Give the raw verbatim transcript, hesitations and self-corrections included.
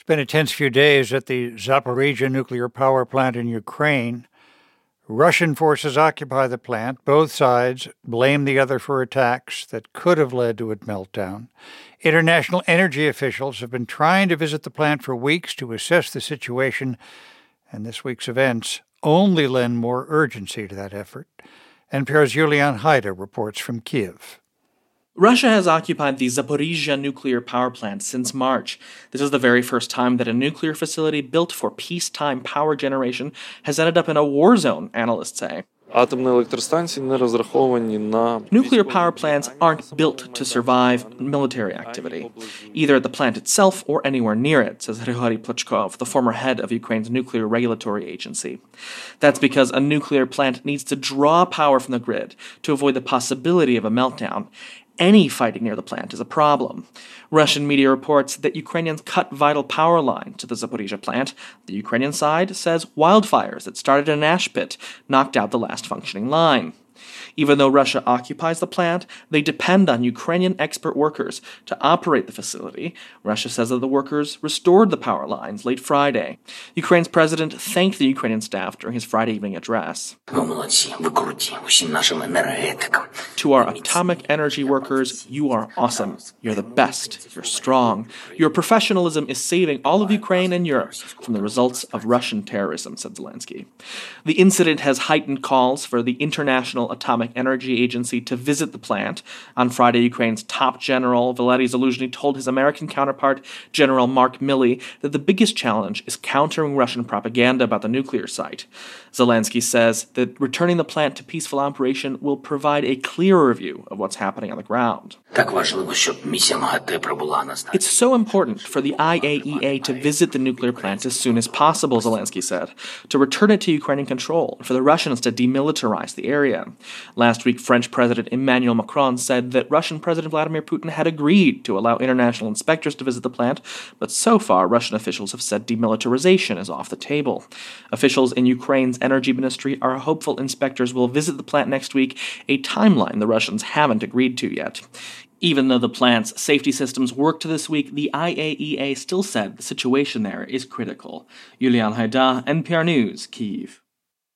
It's been a tense few days at the Zaporizhzhia nuclear power plant in Ukraine. Russian forces occupy the plant. Both sides blame the other for attacks that could have led to a meltdown. International energy officials have been trying to visit the plant for weeks to assess the situation, and this week's events only lend more urgency to that effort. N P R's Yulian Haida reports from Kyiv. Russia has occupied the Zaporizhzhia nuclear power plant since March. This is the very first time that a nuclear facility built for peacetime power generation has ended up in a war zone, analysts say. Nuclear power plants aren't built to survive military activity, either at the plant itself or anywhere near it, says Hryhorij Plochkov, the former head of Ukraine's nuclear regulatory agency. That's because a nuclear plant needs to draw power from the grid to avoid the possibility of a meltdown. Any fighting near the plant is a problem. Russian media reports that Ukrainians cut vital power lines to the Zaporizhzhia plant. The Ukrainian side says wildfires that started in an ash pit knocked out the last functioning line. Even though Russia occupies the plant, they depend on Ukrainian expert workers to operate the facility. Russia says that the workers restored the power lines late Friday. Ukraine's president thanked the Ukrainian staff during his Friday evening address. To our atomic energy workers, you are awesome. You're the best. You're strong. Your professionalism is saving all of Ukraine and Europe from the results of Russian terrorism, said Zelensky. The incident has heightened calls for the International Atomic Energy Agency to visit the plant. On Friday, Ukraine's top general, Valery Zaluzhny, told his American counterpart, General Mark Milley, that the biggest challenge is countering Russian propaganda about the nuclear site. Zelensky says that returning the plant to peaceful operation will provide a clearer view of what's happening on the ground. It's so important for the I A E A to visit the nuclear plant as soon as possible, Zelensky said, to return it to Ukrainian control and for the Russians to demilitarize the area. Last week, French President Emmanuel Macron said that Russian President Vladimir Putin had agreed to allow international inspectors to visit the plant, but so far Russian officials have said demilitarization is off the table. Officials in Ukraine's energy ministry are hopeful inspectors will visit the plant next week, a timeline the Russians haven't agreed to yet. Even though the plant's safety systems worked this week, the I A E A still said the situation there is critical. Yulian Haida, N P R News, Kyiv.